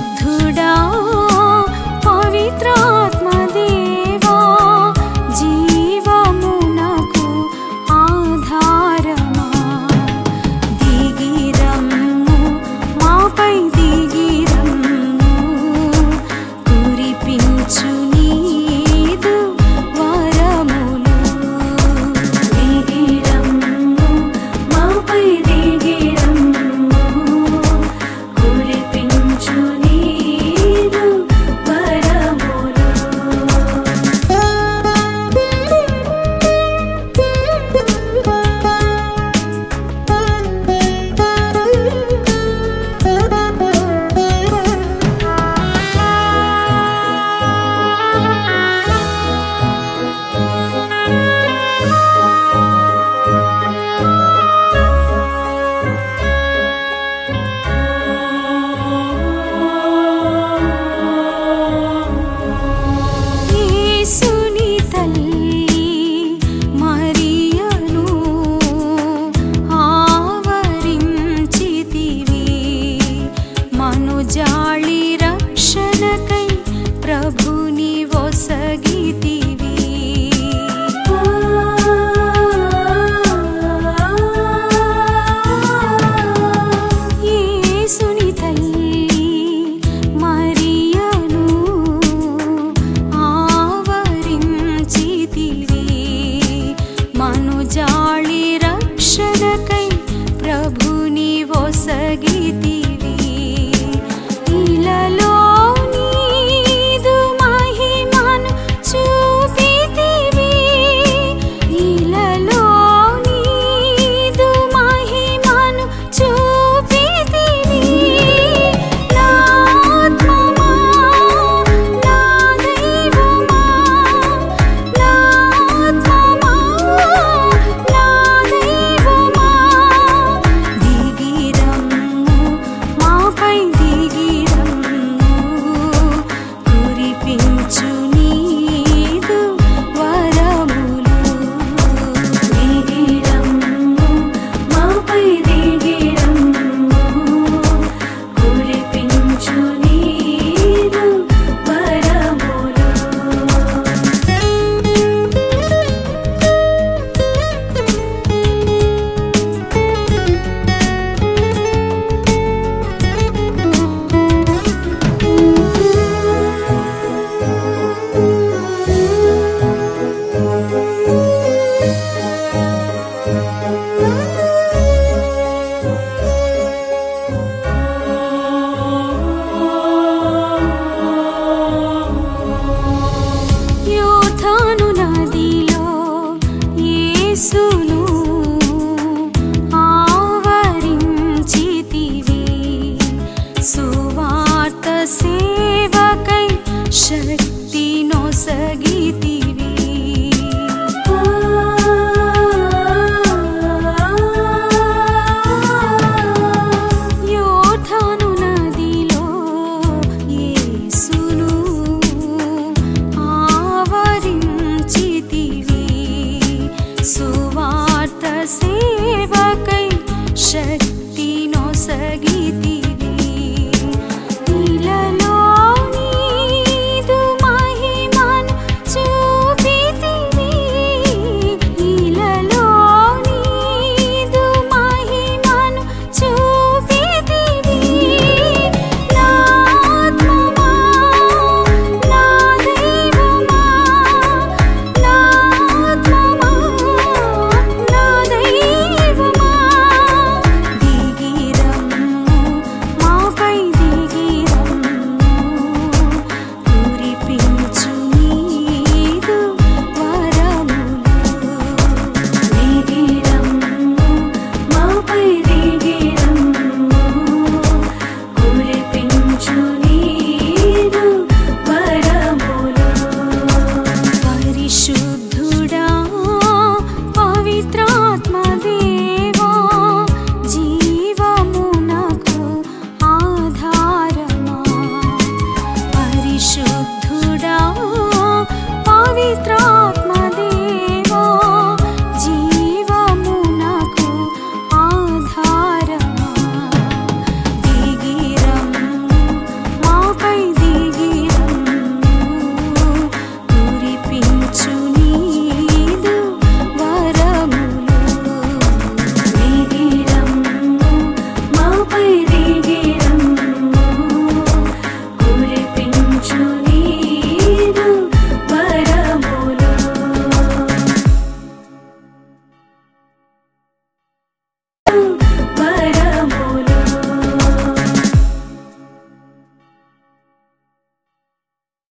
పరిశుద్ధుడా పవిత్రాత్మ దేవా జీవమునకు ఆధారమా దిగిరమ్ము మాపై దిగిరమ్ము కురిపించు నీదు వరములు దిగిరమ్ము మాపై దిగిరమ్ము కురిపించు నీదు వరములు యేసుని తల్లి మరియను ఆవరించితివి మనుజాళి రక్షణకై ప్రభుని ఒసగితివి యేసుని తల్లి మరియను ఆవరించితివి మనుజాళి రక్షణకై ప్రభుని ఒసగితివి ఇలలో నీదు మహిమను చూపితివి ఇలలో నీదు మహిమను చూపితివి నా ఆత్మమా నా దైవమా నా ఆత్మమా నా దైవమా దిగిరమ్ము మాపై దిగిరమ్ము కురిపించు నీదు వరములు దిగిరమ్ము మాపై దిగిరమ్ము కురిపించు నీదు వరములు యోర్దాను నదిలో యేసును ఆవరించితివి సువార్త సేవకై శక్తి నొసగి